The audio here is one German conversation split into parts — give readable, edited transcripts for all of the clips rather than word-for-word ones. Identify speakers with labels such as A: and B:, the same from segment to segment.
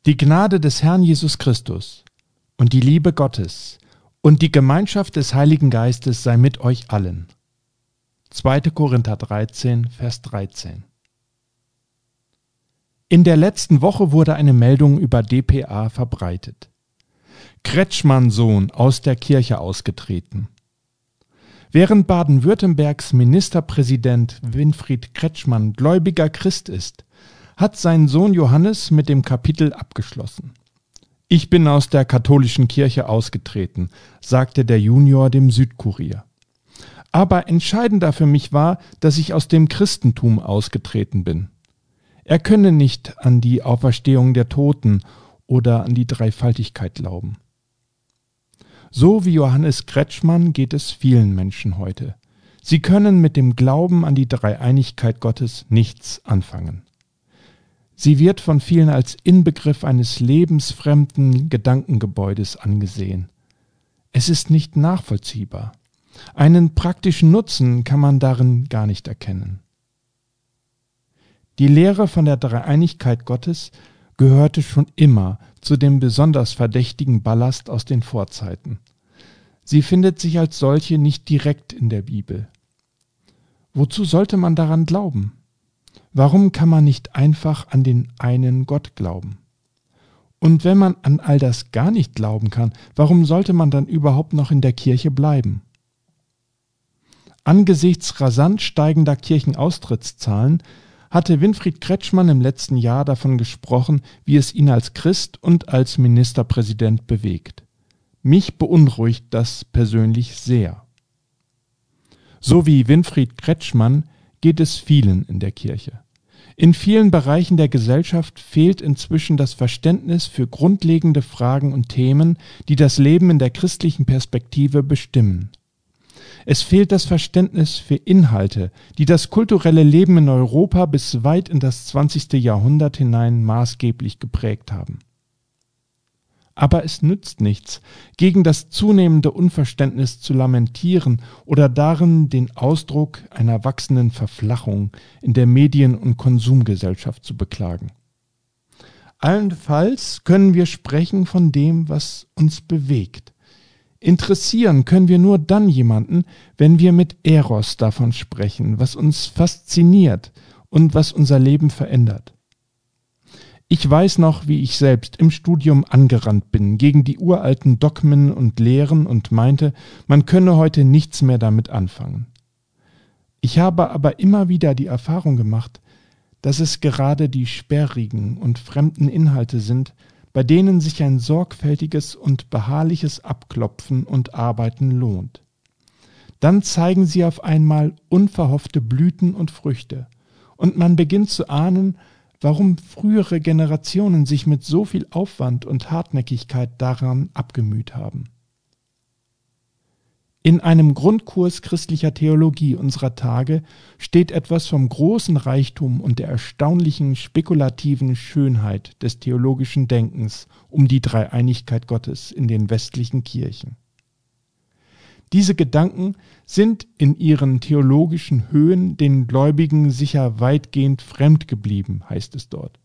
A: Die Gnade des Herrn Jesus Christus und die Liebe Gottes und die Gemeinschaft des Heiligen Geistes sei mit euch allen. 2. Korinther 13, Vers 13. In der letzten Woche wurde eine Meldung über dpa verbreitet. Kretschmann-Sohn aus der Kirche ausgetreten. Während Baden-Württembergs Ministerpräsident Winfried Kretschmann gläubiger Christ ist, hat sein Sohn Johannes mit dem Kapitel abgeschlossen. Ich bin aus der katholischen Kirche ausgetreten, sagte der Junior dem Südkurier. Aber entscheidender für mich war, dass ich aus dem Christentum ausgetreten bin. Er könne nicht an die Auferstehung der Toten oder an die Dreifaltigkeit glauben. So wie Johannes Kretschmann geht es vielen Menschen heute. Sie können mit dem Glauben an die Dreieinigkeit Gottes nichts anfangen. Sie wird von vielen als Inbegriff eines lebensfremden Gedankengebäudes angesehen. Es ist nicht nachvollziehbar. Einen praktischen Nutzen kann man darin gar nicht erkennen. Die Lehre von der Dreieinigkeit Gottes gehörte schon immer zu dem besonders verdächtigen Ballast aus den Vorzeiten. Sie findet sich als solche nicht direkt in der Bibel. Wozu sollte man daran glauben? Warum kann man nicht einfach an den einen Gott glauben? Und wenn man an all das gar nicht glauben kann, warum sollte man dann überhaupt noch in der Kirche bleiben? Angesichts rasant steigender Kirchenaustrittszahlen hatte Winfried Kretschmann im letzten Jahr davon gesprochen, wie es ihn als Christ und als Ministerpräsident bewegt. Mich beunruhigt das persönlich sehr. So wie Winfried Kretschmann geht es vielen in der Kirche. In vielen Bereichen der Gesellschaft fehlt inzwischen das Verständnis für grundlegende Fragen und Themen, die das Leben in der christlichen Perspektive bestimmen. Es fehlt das Verständnis für Inhalte, die das kulturelle Leben in Europa bis weit in das 20. Jahrhundert hinein maßgeblich geprägt haben. Aber es nützt nichts, gegen das zunehmende Unverständnis zu lamentieren oder darin den Ausdruck einer wachsenden Verflachung in der Medien- und Konsumgesellschaft zu beklagen. Allenfalls können wir sprechen von dem, was uns bewegt. Interessieren können wir nur dann jemanden, wenn wir mit Eros davon sprechen, was uns fasziniert und was unser Leben verändert. Ich weiß noch, wie ich selbst im Studium angerannt bin gegen die uralten Dogmen und Lehren und meinte, man könne heute nichts mehr damit anfangen. Ich habe aber immer wieder die Erfahrung gemacht, dass es gerade die sperrigen und fremden Inhalte sind, bei denen sich ein sorgfältiges und beharrliches Abklopfen und Arbeiten lohnt. Dann zeigen sie auf einmal unverhoffte Blüten und Früchte, und man beginnt zu ahnen, warum frühere Generationen sich mit so viel Aufwand und Hartnäckigkeit daran abgemüht haben. In einem Grundkurs christlicher Theologie unserer Tage steht etwas vom großen Reichtum und der erstaunlichen spekulativen Schönheit des theologischen Denkens um die Dreieinigkeit Gottes in den westlichen Kirchen. Diese Gedanken sind in ihren theologischen Höhen den Gläubigen sicher weitgehend fremd geblieben, heißt es dort.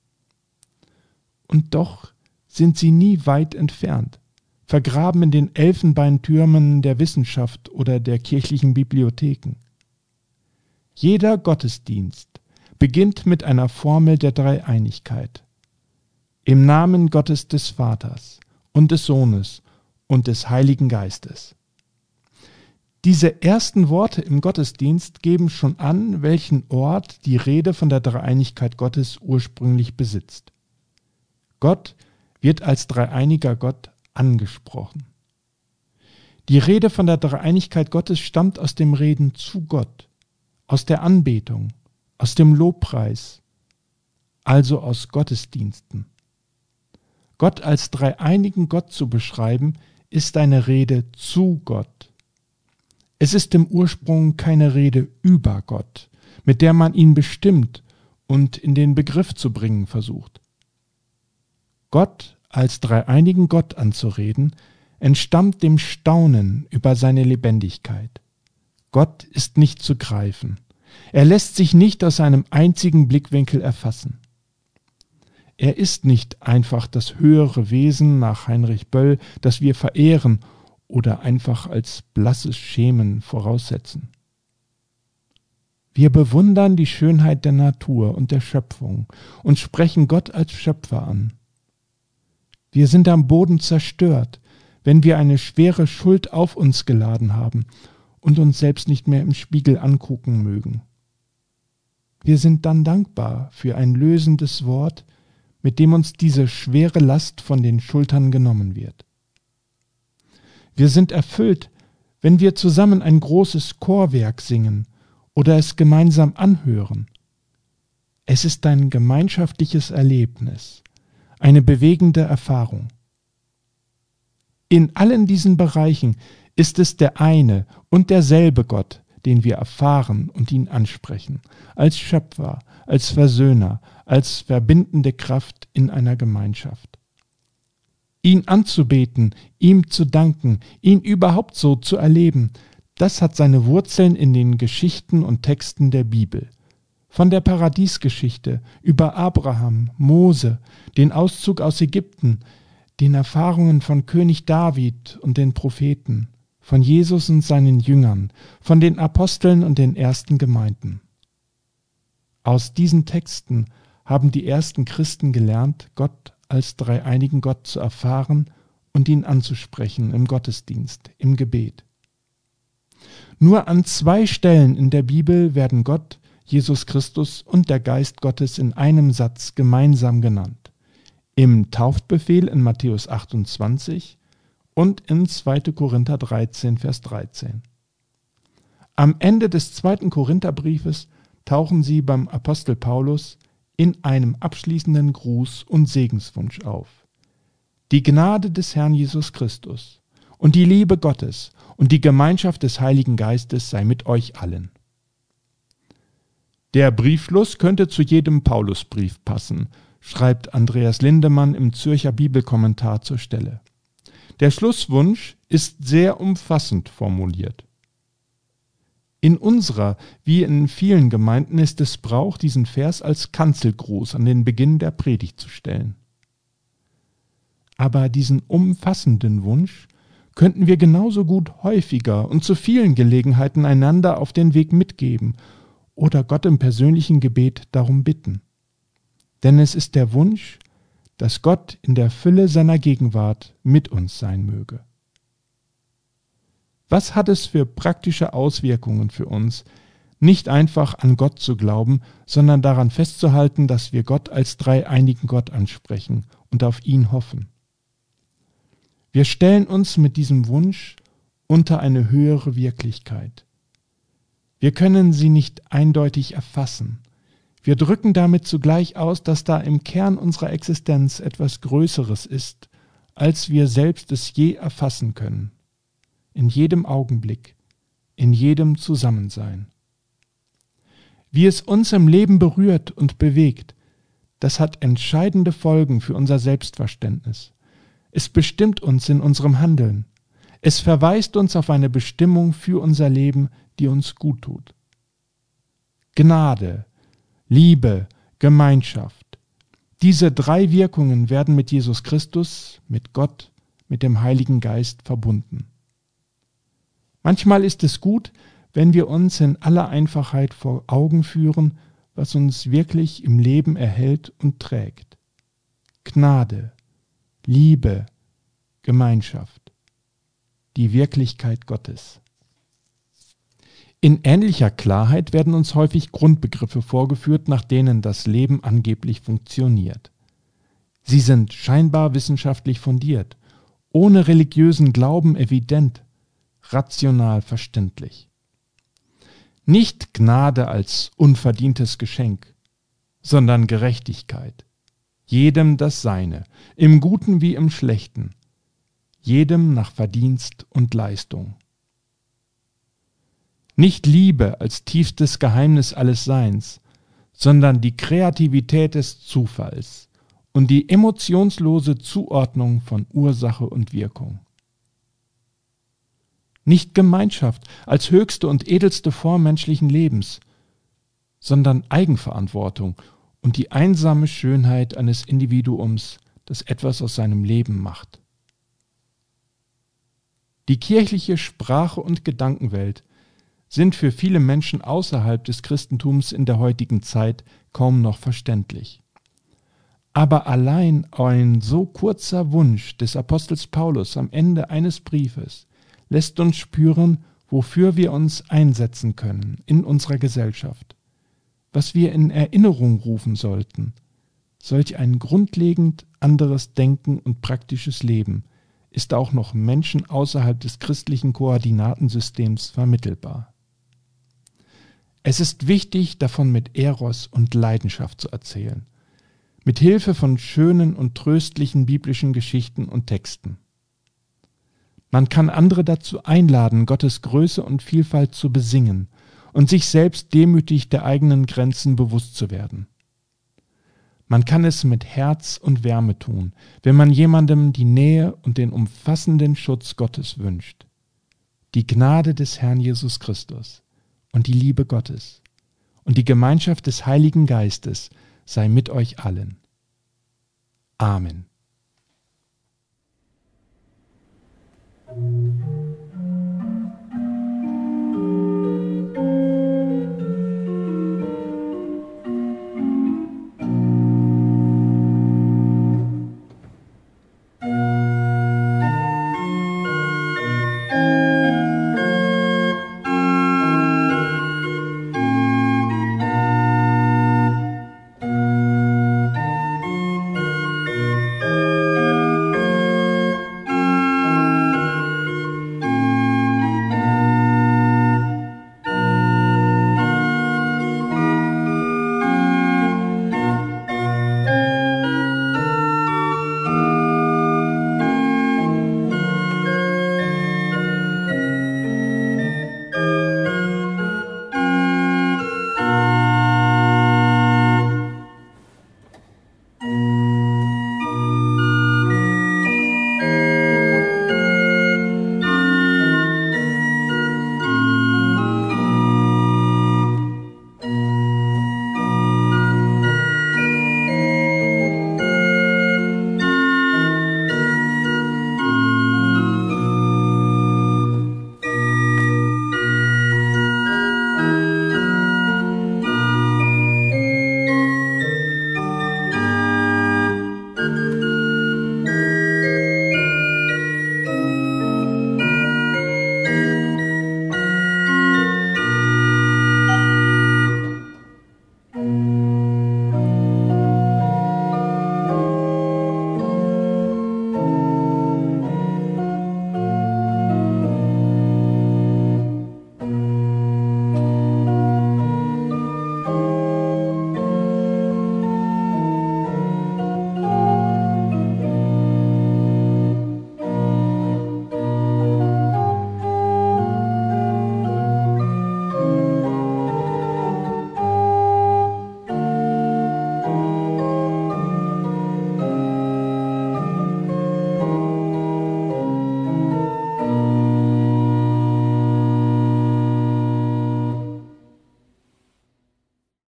A: Und doch sind sie nie weit entfernt, vergraben in den Elfenbeintürmen der Wissenschaft oder der kirchlichen Bibliotheken. Jeder Gottesdienst beginnt mit einer Formel der Dreieinigkeit. Im Namen Gottes des Vaters und des Sohnes und des Heiligen Geistes. Diese ersten Worte im Gottesdienst geben schon an, welchen Ort die Rede von der Dreieinigkeit Gottes ursprünglich besitzt. Gott wird als dreieiniger Gott angesprochen. Die Rede von der Dreieinigkeit Gottes stammt aus dem Reden zu Gott, aus der Anbetung, aus dem Lobpreis, also aus Gottesdiensten. Gott als dreieinigen Gott zu beschreiben, ist eine Rede zu Gott. Es ist im Ursprung keine Rede über Gott, mit der man ihn bestimmt und in den Begriff zu bringen versucht. Gott als dreieinigen Gott anzureden, entstammt dem Staunen über seine Lebendigkeit. Gott ist nicht zu greifen. Er lässt sich nicht aus einem einzigen Blickwinkel erfassen. Er ist nicht einfach das höhere Wesen nach Heinrich Böll, das wir verehren oder einfach als blasses Schemen voraussetzen. Wir bewundern die Schönheit der Natur und der Schöpfung und sprechen Gott als Schöpfer an. Wir sind am Boden zerstört, wenn wir eine schwere Schuld auf uns geladen haben und uns selbst nicht mehr im Spiegel angucken mögen. Wir sind dann dankbar für ein lösendes Wort, mit dem uns diese schwere Last von den Schultern genommen wird. Wir sind erfüllt, wenn wir zusammen ein großes Chorwerk singen oder es gemeinsam anhören. Es ist ein gemeinschaftliches Erlebnis, eine bewegende Erfahrung. In allen diesen Bereichen ist es der eine und derselbe Gott, den wir erfahren und ihn ansprechen, als Schöpfer, als Versöhner, als verbindende Kraft in einer Gemeinschaft. Ihn anzubeten, ihm zu danken, ihn überhaupt so zu erleben, das hat seine Wurzeln in den Geschichten und Texten der Bibel. Von der Paradiesgeschichte über Abraham, Mose, den Auszug aus Ägypten, den Erfahrungen von König David und den Propheten, von Jesus und seinen Jüngern, von den Aposteln und den ersten Gemeinden. Aus diesen Texten haben die ersten Christen gelernt, Gott als dreieinigen Gott zu erfahren und ihn anzusprechen im Gottesdienst, im Gebet. Nur an 2 Stellen in der Bibel werden Gott, Jesus Christus und der Geist Gottes in einem Satz gemeinsam genannt. Im Taufbefehl in Matthäus 28 und in 2. Korinther 13, Vers 13. Am Ende des 2. Korintherbriefes tauchen sie beim Apostel Paulus in einem abschließenden Gruß und Segenswunsch auf. Die Gnade des Herrn Jesus Christus und die Liebe Gottes und die Gemeinschaft des Heiligen Geistes sei mit euch allen. Der Briefschluss könnte zu jedem Paulusbrief passen, schreibt Andreas Lindemann im Zürcher Bibelkommentar zur Stelle. Der Schlusswunsch ist sehr umfassend formuliert. In unserer, wie in vielen Gemeinden, ist es Brauch, diesen Vers als Kanzelgruß an den Beginn der Predigt zu stellen. Aber diesen umfassenden Wunsch könnten wir genauso gut häufiger und zu vielen Gelegenheiten einander auf den Weg mitgeben oder Gott im persönlichen Gebet darum bitten. Denn es ist der Wunsch, dass Gott in der Fülle seiner Gegenwart mit uns sein möge. Was hat es für praktische Auswirkungen für uns, nicht einfach an Gott zu glauben, sondern daran festzuhalten, dass wir Gott als dreieinigen Gott ansprechen und auf ihn hoffen? Wir stellen uns mit diesem Wunsch unter eine höhere Wirklichkeit. Wir können sie nicht eindeutig erfassen. Wir drücken damit zugleich aus, dass da im Kern unserer Existenz etwas Größeres ist, als wir selbst es je erfassen können. In jedem Augenblick, in jedem Zusammensein. Wie es uns im Leben berührt und bewegt, das hat entscheidende Folgen für unser Selbstverständnis. Es bestimmt uns in unserem Handeln. Es verweist uns auf eine Bestimmung für unser Leben, die uns gut tut. Gnade, Liebe, Gemeinschaft. Diese 3 Wirkungen werden mit Jesus Christus, mit Gott, mit dem Heiligen Geist verbunden. Manchmal ist es gut, wenn wir uns in aller Einfachheit vor Augen führen, was uns wirklich im Leben erhält und trägt. Gnade, Liebe, Gemeinschaft, die Wirklichkeit Gottes. In ähnlicher Klarheit werden uns häufig Grundbegriffe vorgeführt, nach denen das Leben angeblich funktioniert. Sie sind scheinbar wissenschaftlich fundiert, ohne religiösen Glauben evident, rational verständlich. Nicht Gnade als unverdientes Geschenk, sondern Gerechtigkeit. Jedem das Seine, im Guten wie im Schlechten, jedem nach Verdienst und Leistung. Nicht Liebe als tiefstes Geheimnis alles Seins, sondern die Kreativität des Zufalls und die emotionslose Zuordnung von Ursache und Wirkung. Nicht Gemeinschaft als höchste und edelste Form menschlichen Lebens, sondern Eigenverantwortung und die einsame Schönheit eines Individuums, das etwas aus seinem Leben macht. Die kirchliche Sprache und Gedankenwelt sind für viele Menschen außerhalb des Christentums in der heutigen Zeit kaum noch verständlich. Aber allein ein so kurzer Wunsch des Apostels Paulus am Ende eines Briefes lässt uns spüren, wofür wir uns einsetzen können in unserer Gesellschaft, was wir in Erinnerung rufen sollten. Solch ein grundlegend anderes Denken und praktisches Leben ist auch noch Menschen außerhalb des christlichen Koordinatensystems vermittelbar. Es ist wichtig, davon mit Eros und Leidenschaft zu erzählen, mit Hilfe von schönen und tröstlichen biblischen Geschichten und Texten. Man kann andere dazu einladen, Gottes Größe und Vielfalt zu besingen und sich selbst demütig der eigenen Grenzen bewusst zu werden. Man kann es mit Herz und Wärme tun, wenn man jemandem die Nähe und den umfassenden Schutz Gottes wünscht. Die Gnade des Herrn Jesus Christus und die Liebe Gottes und die Gemeinschaft des Heiligen Geistes sei mit euch allen. Amen.